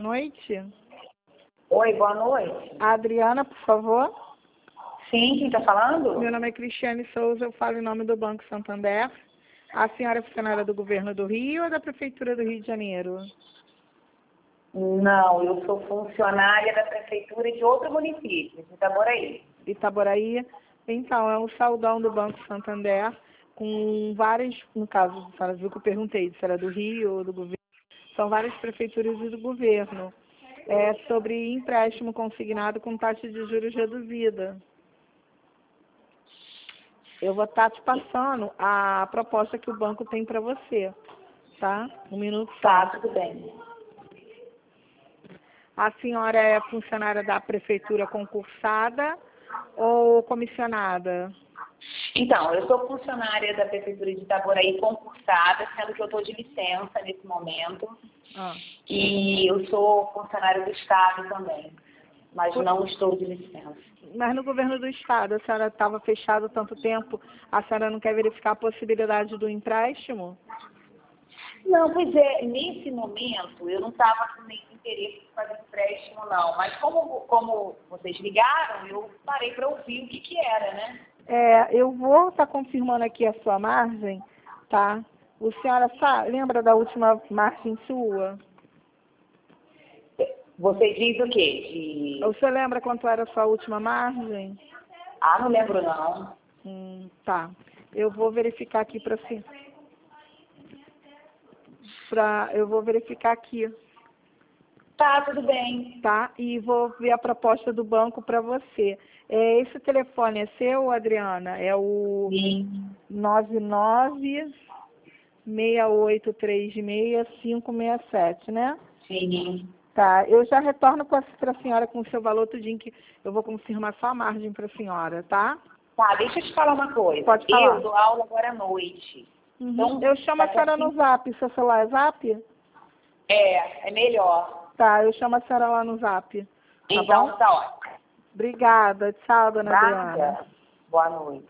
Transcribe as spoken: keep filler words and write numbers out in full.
noite. Oi, boa noite. A Adriana, por favor. Sim, quem está falando? Meu nome é Cristiane Souza, eu falo em nome do Banco Santander. A senhora é funcionária do Governo do Rio ou da Prefeitura do Rio de Janeiro? Não, eu sou funcionária da Prefeitura de outro município, de Itaboraí. Itaboraí. Então, é um saudão do Banco Santander, com várias, no caso, a senhora viu que eu perguntei se era do Rio ou do Governo, são várias prefeituras e do Governo. É sobre empréstimo consignado com taxa de juros reduzida. Eu vou estar te passando a proposta que o banco tem para você, tá? Um minuto só. Tá, tudo bem. A senhora é funcionária da prefeitura concursada ou comissionada? Então, eu sou funcionária da Prefeitura de Itaboraí concursada, sendo que eu estou de licença nesse momento. Ah. E eu sou funcionária do Estado também, mas Por... não estou de licença. Mas no governo do Estado, a senhora estava fechada há tanto tempo, a senhora não quer verificar a possibilidade do empréstimo? Não, pois é, nesse momento eu não estava com nenhum interesse em fazer empréstimo, não. Mas como, como vocês ligaram, eu parei para ouvir o que, que era, né? É, eu vou estar confirmando aqui a sua margem, tá? O senhora sabe, lembra da última margem sua? Você diz o quê? De... O senhor lembra quanto era a sua última margem? Ah, não lembro não. Hum, tá. Eu vou verificar aqui para si. Pra, eu vou verificar aqui, Tá, tudo bem. tá? E vou ver a proposta do banco para você. É, esse telefone é seu, Adriana? É o Sim. nove nove seis oito três seis cinco seis sete, né? Sim. Tá, eu já retorno para a senhora com o seu valor tudinho, que eu vou confirmar só a margem para a senhora, tá? Tá, deixa eu te falar uma coisa. Pode falar. Eu dou aula agora à noite. Uhum. Então, Eu chamo a senhora no zap. Seu celular é zap? É, é melhor. Tá, eu chamo a senhora lá no zap. Tá Então, bom? tá ótimo. Obrigada. Tchau, dona Adriana. Nada. Boa noite.